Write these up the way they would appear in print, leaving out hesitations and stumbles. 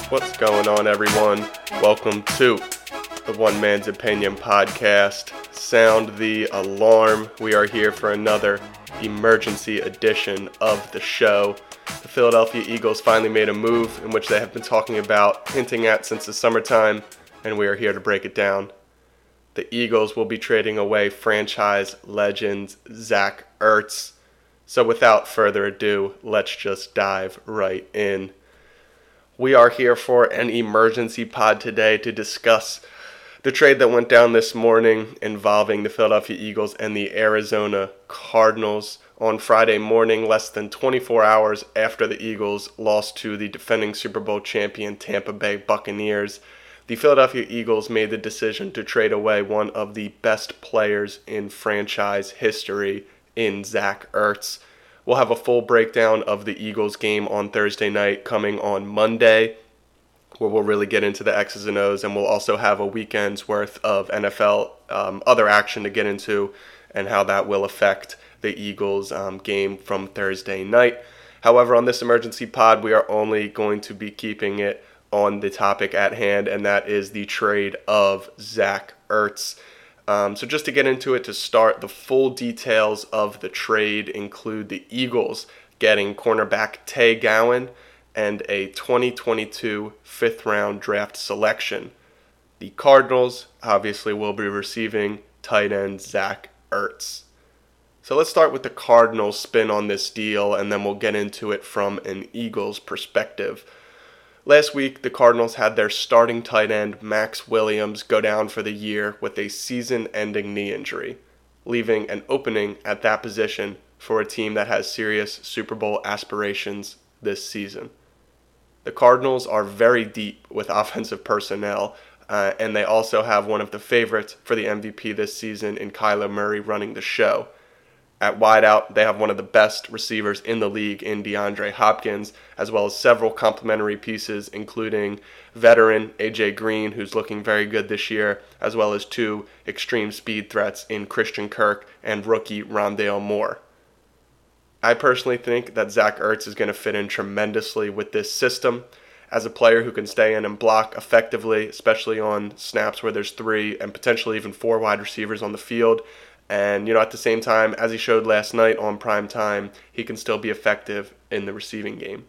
What's going on, everyone? Welcome to the One Man's Opinion podcast. Sound the alarm. We are here for another emergency edition of the show. The Philadelphia Eagles finally made a move in which they have been talking about, hinting at since the summertime, and we are here to break it down. The Eagles will be trading away franchise legend Zach Ertz. So without further ado, let's just dive right in. We are here for an emergency pod today to discuss the trade that went down this morning involving the Philadelphia Eagles and the Arizona Cardinals. On Friday morning, less than 24 hours after the Eagles lost to the defending Super Bowl champion Tampa Bay Buccaneers, the Philadelphia Eagles made the decision to trade away one of the best players in franchise history in Zach Ertz. We'll have a full breakdown of the Eagles game on Thursday night coming on Monday, where we'll really get into the X's and O's, and we'll also have a weekend's worth of NFL other action to get into and how that will affect the Eagles game from Thursday night. However, on this emergency pod, we are only going to be keeping it on the topic at hand, and that is the trade of Zach Ertz. So just to get into it to start, the full details of the trade include the Eagles getting cornerback Tay Gowan and a 2022 fifth-round draft selection. The Cardinals obviously will be receiving tight end Zach Ertz. So let's start with the Cardinals' spin on this deal, and then we'll get into it from an Eagles perspective. Last week, the Cardinals had their starting tight end, Max Williams, go down for the year with a season-ending knee injury, leaving an opening at that position for a team that has serious Super Bowl aspirations this season. The Cardinals are very deep with offensive personnel, and they also have one of the favorites for the MVP this season in Kyler Murray running the show. At wideout, they have one of the best receivers in the league in DeAndre Hopkins, as well as several complementary pieces, including veteran A.J. Green, who's looking very good this year, as well as two extreme speed threats in Christian Kirk and rookie Rondale Moore. I personally think that Zach Ertz is going to fit in tremendously with this system as a player who can stay in and block effectively, especially on snaps where there's 3 and potentially even 4 wide receivers on the field. And, at the same time, as he showed last night on prime time, he can still be effective in the receiving game.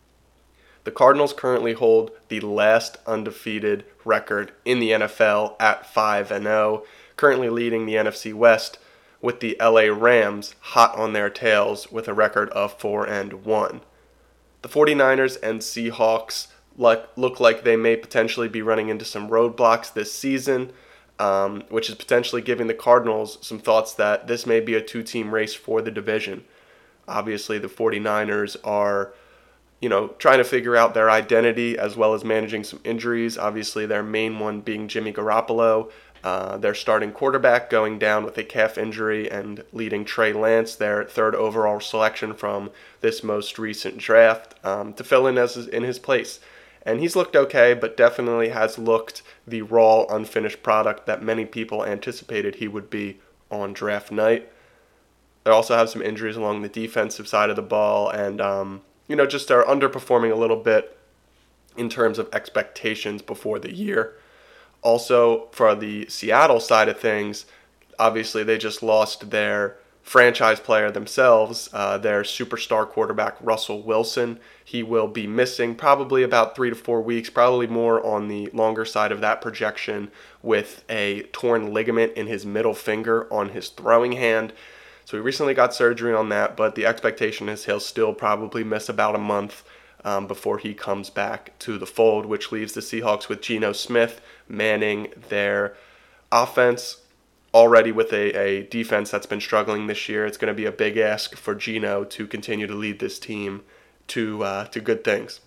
The Cardinals currently hold the last undefeated record in the NFL at 5-0, currently leading the NFC West, with the LA Rams hot on their tails with a record of 4-1. The 49ers and Seahawks look like they may potentially be running into some roadblocks this season, which is potentially giving the Cardinals some thoughts that this may be a 2-team race for the division. Obviously, the 49ers are, trying to figure out their identity as well as managing some injuries. Obviously, their main one being Jimmy Garoppolo, their starting quarterback going down with a calf injury, and leading Trey Lance, their 3rd overall selection from this most recent draft, to fill in in his place. And he's looked okay, but definitely has looked the raw, unfinished product that many people anticipated he would be on draft night. They also have some injuries along the defensive side of the ball, and just are underperforming a little bit in terms of expectations before the year. Also, for the Seattle side of things, obviously they just lost their franchise player themselves, their superstar quarterback Russell Wilson. He will be missing probably about 3 to 4 weeks, probably more on the longer side of that projection, with a torn ligament in his middle finger on his throwing hand. So he recently got surgery on that, but the expectation is he'll still probably miss about a month before he comes back to the fold, which leaves the Seahawks with Geno Smith manning their offense. Already with a defense that's been struggling this year, it's going to be a big ask for Geno to continue to lead this team to good things.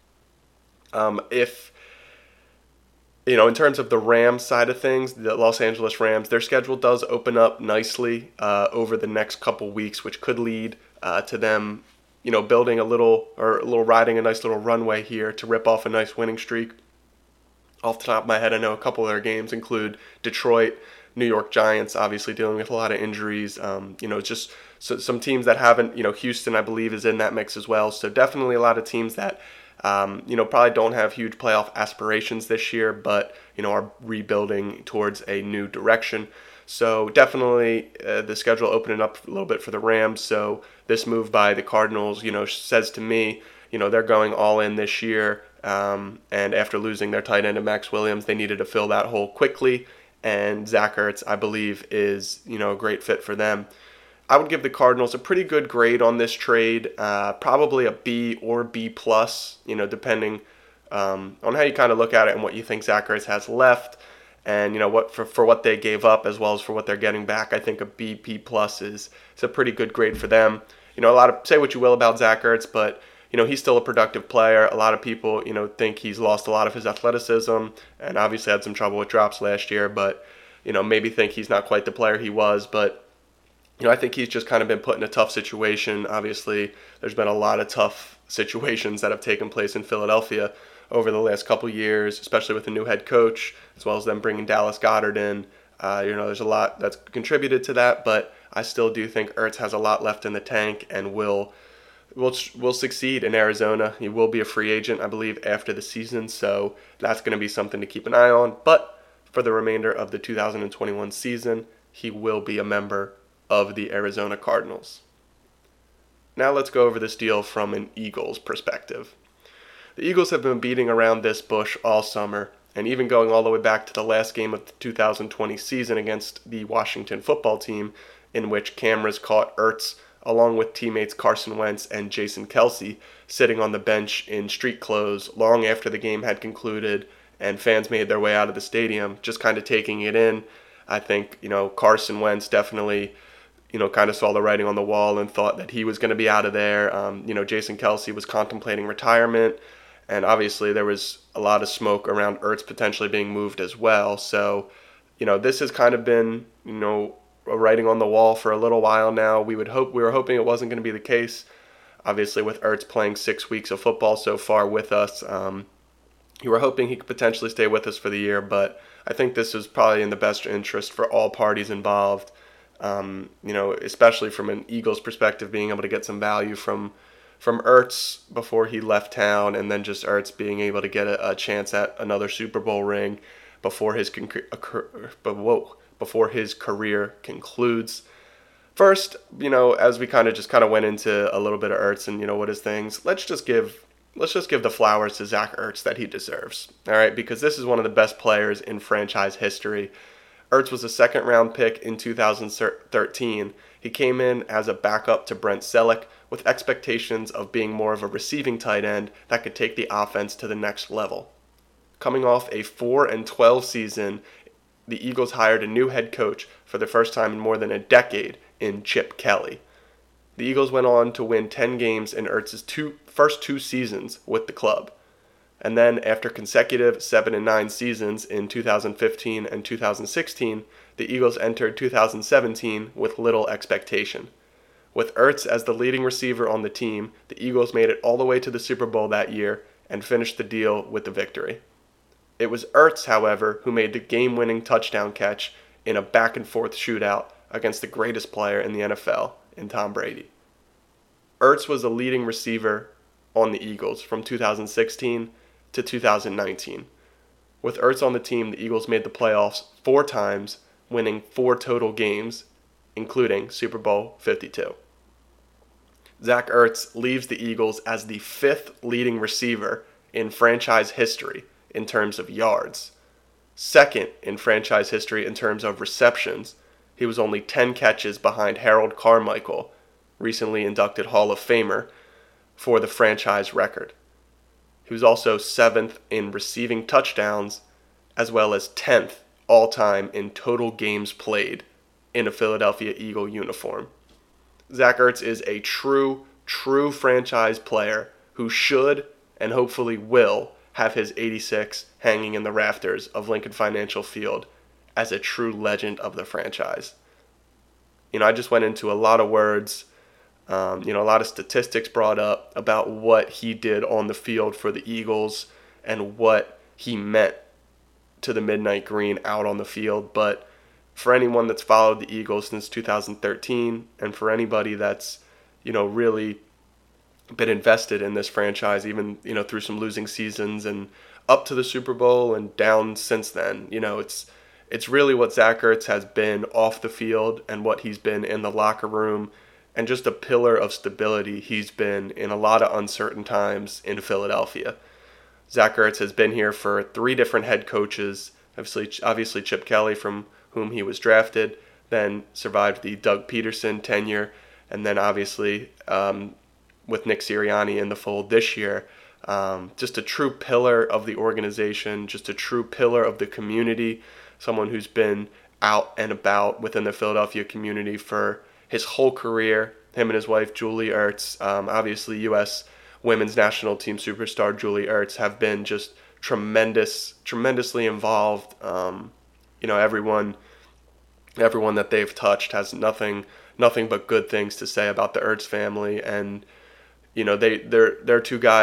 In terms of the Rams side of things, the Los Angeles Rams, their schedule does open up nicely over the next couple weeks, which could lead to them, building riding a nice little runway here to rip off a nice winning streak. Off the top of my head, I know a couple of their games include Detroit, New York Giants, obviously dealing with a lot of injuries. Just some teams that haven't, Houston, I believe, is in that mix as well. So definitely a lot of teams that Probably don't have huge playoff aspirations this year, but, are rebuilding towards a new direction. So definitely the schedule opening up a little bit for the Rams. So this move by the Cardinals, says to me, they're going all in this year. And after losing their tight end to Max Williams, they needed to fill that hole quickly. And Zach Ertz, I believe, is, a great fit for them. I would give the Cardinals a pretty good grade on this trade, probably a B or B plus, depending on how you kind of look at it and what you think Zach Ertz has left. And what for what they gave up as well as for what they're getting back, I think a B plus is a pretty good grade for them. A lot of say what you will about Zach Ertz, but he's still a productive player. A lot of people think he's lost a lot of his athleticism and obviously had some trouble with drops last year, but maybe think he's not quite the player he was. But I think he's just kind of been put in a tough situation. Obviously, there's been a lot of tough situations that have taken place in Philadelphia over the last couple years, especially with the new head coach, as well as them bringing Dallas Goedert in. There's a lot that's contributed to that, but I still do think Ertz has a lot left in the tank and will succeed in Arizona. He will be a free agent, I believe, after the season, so that's going to be something to keep an eye on. But for the remainder of the 2021 season, he will be a member of the Arizona Cardinals. Now let's go over this deal from an Eagles perspective. The Eagles have been beating around this bush all summer, and even going all the way back to the last game of the 2020 season against the Washington football team, in which cameras caught Ertz along with teammates Carson Wentz and Jason Kelce sitting on the bench in street clothes long after the game had concluded and fans made their way out of the stadium, just kind of taking it in. I think, Carson Wentz definitely kind of saw the writing on the wall and thought that he was going to be out of there. Jason Kelce was contemplating retirement, and obviously there was a lot of smoke around Ertz potentially being moved as well. So, this has kind of been, a writing on the wall for a little while now. We were hoping it wasn't going to be the case. Obviously, with Ertz playing 6 weeks of football so far with us, you were hoping he could potentially stay with us for the year, but I think this is probably in the best interest for all parties involved. Especially from an Eagles perspective, being able to get some value from Ertz before he left town, and then just Ertz being able to get a chance at another Super Bowl ring before his career concludes. First, as we kind of went into a little bit of Ertz and what his things, let's just give the flowers to Zach Ertz that he deserves. All right, because this is one of the best players in franchise history. Ertz was a second-round pick in 2013. He came in as a backup to Brent Selleck with expectations of being more of a receiving tight end that could take the offense to the next level. Coming off a 4-12 season, the Eagles hired a new head coach for the first time in more than a decade in Chip Kelly. The Eagles went on to win 10 games in Ertz's first two seasons with the club. And then after consecutive 7-9 seasons in 2015 and 2016, the Eagles entered 2017 with little expectation. With Ertz as the leading receiver on the team, the Eagles made it all the way to the Super Bowl that year and finished the deal with the victory. It was Ertz, however, who made the game-winning touchdown catch in a back-and-forth shootout against the greatest player in the NFL, in Tom Brady. Ertz was the leading receiver on the Eagles from 2016 to 2019. With Ertz on the team, the Eagles made the playoffs 4 times, winning 4 total games, including Super Bowl 52. Zach Ertz leaves the Eagles as the 5th leading receiver in franchise history in terms of yards. 2nd in franchise history in terms of receptions. He was only 10 catches behind Harold Carmichael, recently inducted Hall of Famer, for the franchise record. He was also 7th in receiving touchdowns, as well as 10th all-time in total games played in a Philadelphia Eagle uniform. Zach Ertz is a true franchise player who should and hopefully will have his 86 hanging in the rafters of Lincoln Financial Field as a true legend of the franchise. I just went into a lot of words, a lot of statistics brought up about what he did on the field for the Eagles and what he meant to the Midnight Green out on the field. But for anyone that's followed the Eagles since 2013, and for anybody that's, really been invested in this franchise, even, through some losing seasons and up to the Super Bowl and down since then. It's really what Zach Ertz has been off the field and what he's been in the locker room, and just a pillar of stability he's been in a lot of uncertain times in Philadelphia. Zach Ertz has been here for 3 different head coaches. Obviously Chip Kelly, from whom he was drafted, then survived the Doug Peterson tenure, and then obviously with Nick Sirianni in the fold this year. Just a true pillar of the organization, just a true pillar of the community, someone who's been out and about within the Philadelphia community for his whole career. Him and his wife, Julie Ertz, obviously U.S. women's national team superstar Julie Ertz, have been just tremendously involved. Everyone that they've touched has nothing but good things to say about the Ertz family, and they're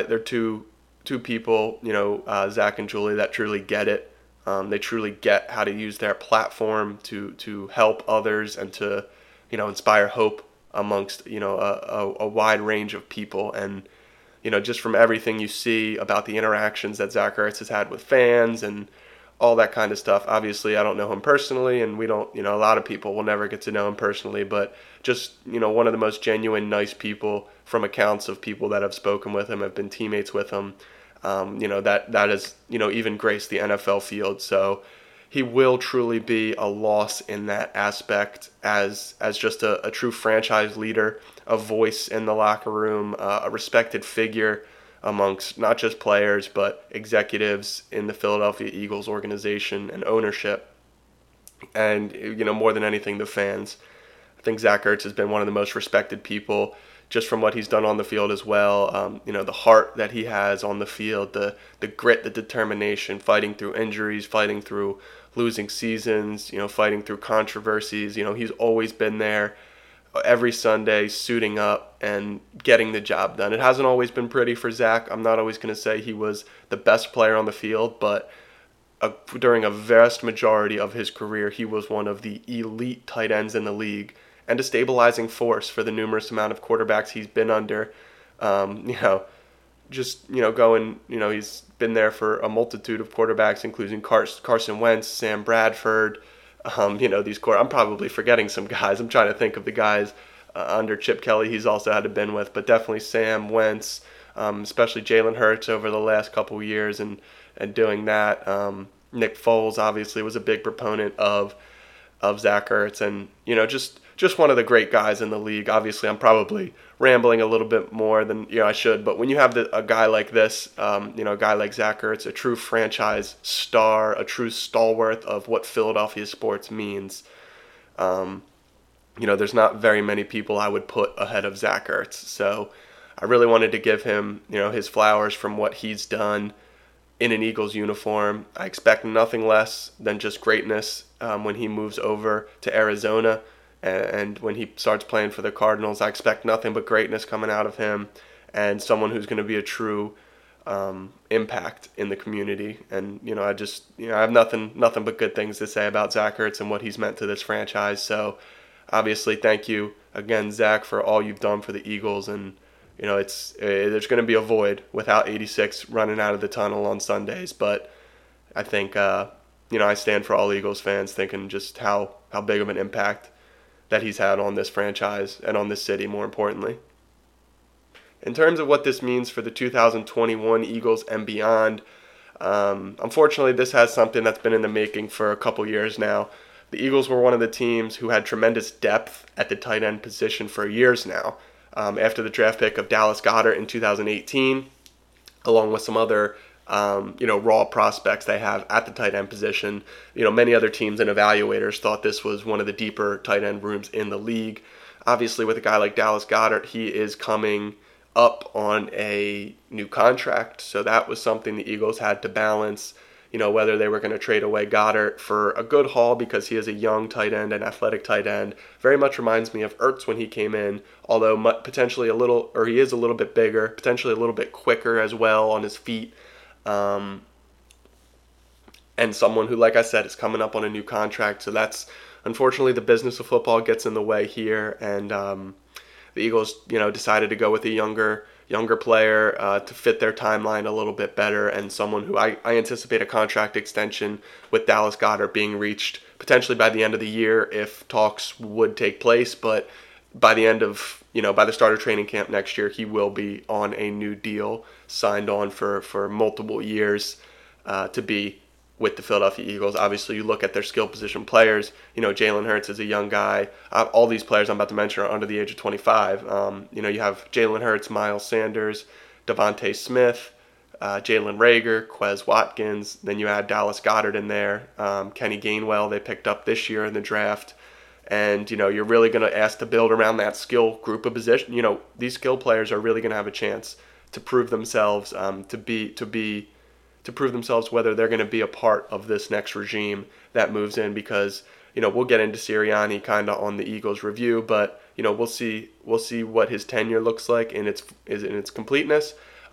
two people, Zach and Julie, that truly get it. They truly get how to use their platform to help others and to inspire hope amongst a wide range of people. And just from everything you see about the interactions that Zach Ertz has had with fans and all that kind of stuff. Obviously, I don't know him personally, and we don't, a lot of people will never get to know him personally, but just, one of the most genuine, nice people, from accounts of people that have spoken with him, have been teammates with him, that has, even graced the NFL field. So he will truly be a loss in that aspect as just a true franchise leader, a voice in the locker room, a respected figure amongst not just players but executives in the Philadelphia Eagles organization and ownership, and more than anything, the fans. I think Zach Ertz has been one of the most respected people, just from what he's done on the field as well. The heart that he has on the field, the grit, the determination, fighting through injuries, fighting through losing seasons, fighting through controversies. He's always been there every Sunday, suiting up and getting the job done. It hasn't always been pretty for Zach. I'm not always going to say he was the best player on the field, but during a vast majority of his career, he was one of the elite tight ends in the league and a stabilizing force for the numerous amount of quarterbacks he's been under. He's been there for a multitude of quarterbacks, including Carson Wentz, Sam Bradford. I'm probably forgetting some guys. I'm trying to think of the guys under Chip Kelly he's also had to been with, but definitely Sam, Wentz, especially Jalen Hurts over the last couple of years and doing that. Nick Foles obviously was a big proponent of Zach Ertz, and just one of the great guys in the league. Obviously, I'm probably rambling a little bit more than I should, but when you have a guy like this, a guy like Zach Ertz, a true franchise star, a true stalwart of what Philadelphia sports means, there's not very many people I would put ahead of Zach Ertz. So I really wanted to give him, his flowers from what he's done in an Eagles uniform. I expect nothing less than just greatness when he moves over to Arizona. And when he starts playing for the Cardinals, I expect nothing but greatness coming out of him, and someone who's going to be a true impact in the community. And I have nothing but good things to say about Zach Ertz and what he's meant to this franchise. So obviously, thank you again, Zach, for all you've done for the Eagles. And there's going to be a void without 86 running out of the tunnel on Sundays. But I think I stand for all Eagles fans, thinking just how big of an impact that he's had on this franchise and on this city, more importantly. In terms of what this means for the 2021 Eagles and beyond, unfortunately, this has something that's been in the making for a couple years now. The Eagles were one of the teams who had tremendous depth at the tight end position for years now. After the draft pick of Dallas Goedert in 2018, along with some other raw prospects they have at the tight end position. Many other teams and evaluators thought this was one of the deeper tight end rooms in the league. Obviously, with a guy like Dallas Goedert, he is coming up on a new contract, so that was something the Eagles had to balance, whether they were going to trade away Goedert for a good haul because he is a young tight end, an athletic tight end. Very much reminds me of Ertz when he came in, although potentially he is a little bit bigger, potentially a little bit quicker as well on his feet. And someone who, like I said, is coming up on a new contract. So that's, unfortunately, the business of football gets in the way here. And the Eagles, decided to go with a younger younger player to fit their timeline a little bit better, and someone who I anticipate a contract extension with Dallas Goedert being reached potentially by the end of the year if talks would take place, but by the end of, by the start of training camp next year, he will be on a new deal, signed on for multiple years to be with the Philadelphia Eagles. Obviously, you look at their skill position players. Jalen Hurts is a young guy. All these players I'm about to mention are under the age of 25. You have Jalen Hurts, Miles Sanders, Devontae Smith, Jalen Reagor, Quez Watkins. Then you add Dallas Goedert in there. Kenny Gainwell they picked up this year in the draft. And, you're really going to ask to build around that skill group of position. These skill players are really going to have a chance to prove themselves, to prove themselves whether they're going to be a part of this next regime that moves in, because we'll get into Sirianni kind of on the Eagles review, but we'll see what his tenure looks like in its completeness.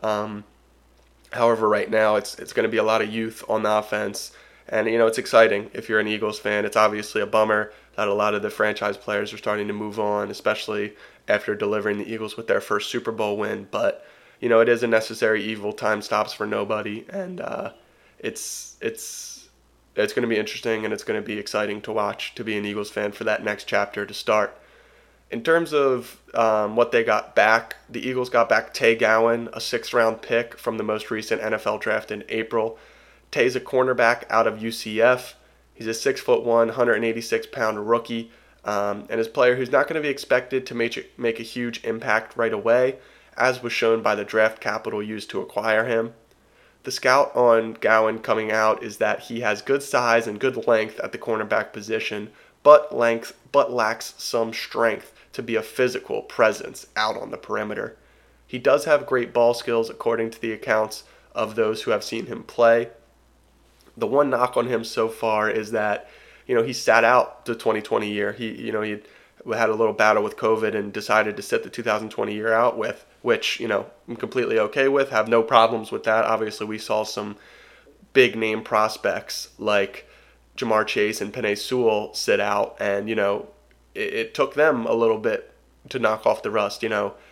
However, right now it's going to be a lot of youth on the offense, and it's exciting if you're an Eagles fan. It's obviously a bummer that a lot of the franchise players are starting to move on, especially after delivering the Eagles with their first Super Bowl win, but it is a necessary evil. Time stops for nobody, and it's going to be interesting, and it's going to be exciting to watch, to be an Eagles fan for that next chapter to start. In terms of what they got back, the Eagles got back Tay Gowan, a 6th-round pick from the most recent NFL draft in April. Tay's a cornerback out of UCF. He's a 6'1", 186-pound rookie, and is a player who's not going to be expected to make a huge impact right away, as was shown by the draft capital used to acquire him. The scout on Gowan coming out is that he has good size and good length at the cornerback position, but lacks some strength to be a physical presence out on the perimeter. He does have great ball skills according to the accounts of those who have seen him play. The one knock on him so far is that, he sat out the 2020 year. He had a little battle with COVID and decided to sit the 2020 year out with, which, I'm completely okay with, have no problems with that. Obviously, we saw some big name prospects like Jamar Chase and Penei Sewell sit out, and, it took them a little bit to knock off the rust.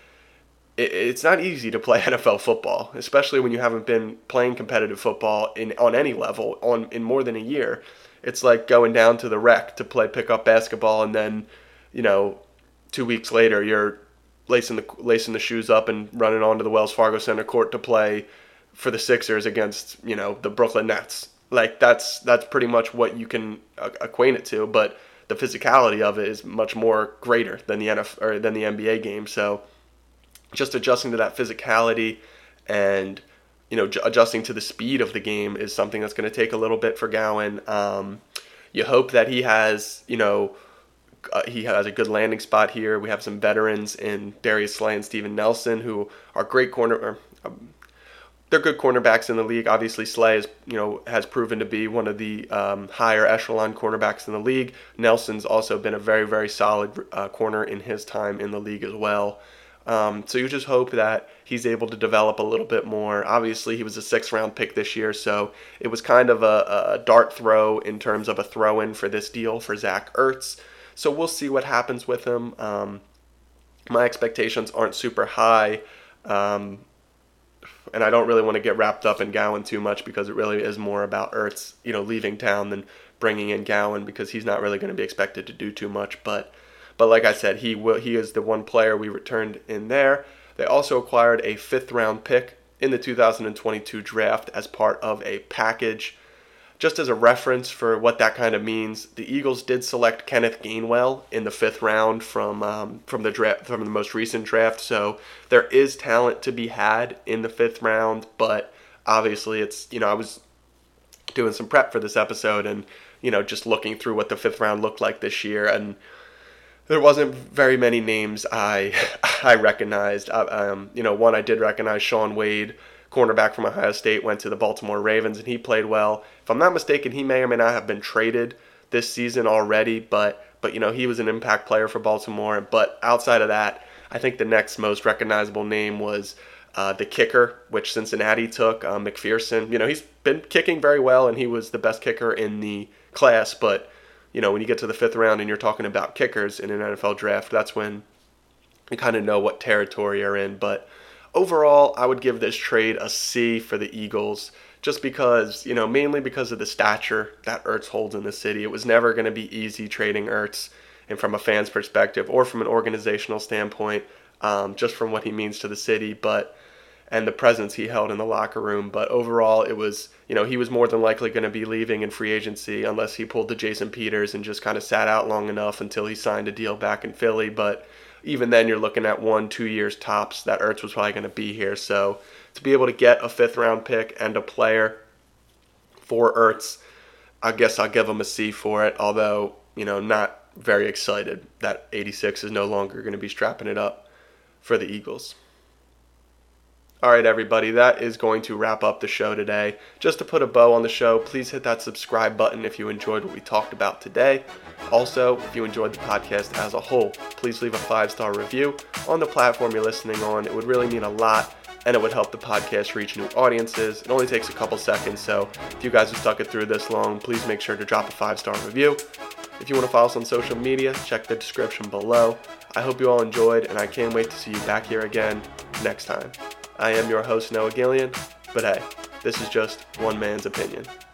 It's not easy to play NFL football, especially when you haven't been playing competitive football on any level in more than a year. It's like going down to the rec to play pickup basketball, and then 2 weeks later you're lacing the shoes up and running onto the Wells Fargo Center court to play for the Sixers against the Brooklyn Nets. Like that's pretty much what you can acquaint it to, but the physicality of it is much more greater than the NBA game. So just adjusting to that physicality and adjusting to the speed of the game is something that's going to take a little bit for Gowan. You hope that he has a good landing spot here. We have some veterans in Darius Slay and Steven Nelson who are great they're good cornerbacks in the league. Obviously, Slay has proven to be one of the higher echelon cornerbacks in the league. Nelson's also been a very, very solid corner in his time in the league as well. So you just hope that he's able to develop a little bit more. Obviously, he was a 6th-round pick this year, so it was kind of a dart throw in terms of a throw-in for this deal for Zach Ertz. So we'll see what happens with him. My expectations aren't super high, and I don't really want to get wrapped up in Gowan too much because it really is more about Ertz, leaving town than bringing in Gowan, because he's not really going to be expected to do too much. But like I said, he is the one player we returned in there. They also acquired a 5th-round pick in the 2022 draft as part of a package. Just as a reference for what that kind of means, the Eagles did select Kenneth Gainwell in the 5th round from the most recent draft. So there is talent to be had in the 5th round, but obviously it's I was doing some prep for this episode and just looking through what the 5th round looked like this year, and there wasn't very many names I recognized. One I did recognize, Shaun Wade, cornerback from Ohio State, went to the Baltimore Ravens, and he played well. If I'm not mistaken, he may or may not have been traded this season already, but he was an impact player for Baltimore. But outside of that, I think the next most recognizable name was the kicker, which Cincinnati took, McPherson. He's been kicking very well, and he was the best kicker in the class, but when you get to the 5th round and you're talking about kickers in an NFL draft, that's when you kind of know what territory you're in. But overall, I would give this trade a C for the Eagles, just because, mainly because of the stature that Ertz holds in the city. It was never going to be easy trading Ertz, and from a fan's perspective or from an organizational standpoint, just from what he means to the city, and the presence he held in the locker room. But overall, it was, he was more than likely going to be leaving in free agency unless he pulled the Jason Peters and just kind of sat out long enough until he signed a deal back in Philly. But even then, you're looking at 1-2 years tops that Ertz was probably going to be here. So to be able to get a 5th-round pick and a player for Ertz, I guess I'll give him a C for it, although, not very excited that 86 is no longer going to be strapping it up for the Eagles. All right, everybody, that is going to wrap up the show today. Just to put a bow on the show, please hit that subscribe button if you enjoyed what we talked about today. Also, if you enjoyed the podcast as a whole, please leave a 5-star review on the platform you're listening on. It would really mean a lot, and it would help the podcast reach new audiences. It only takes a couple seconds, so if you guys have stuck it through this long, please make sure to drop a 5-star review. If you want to follow us on social media, check the description below. I hope you all enjoyed, and I can't wait to see you back here again next time. I am your host, Noah Gillian, but hey, this is just one man's opinion.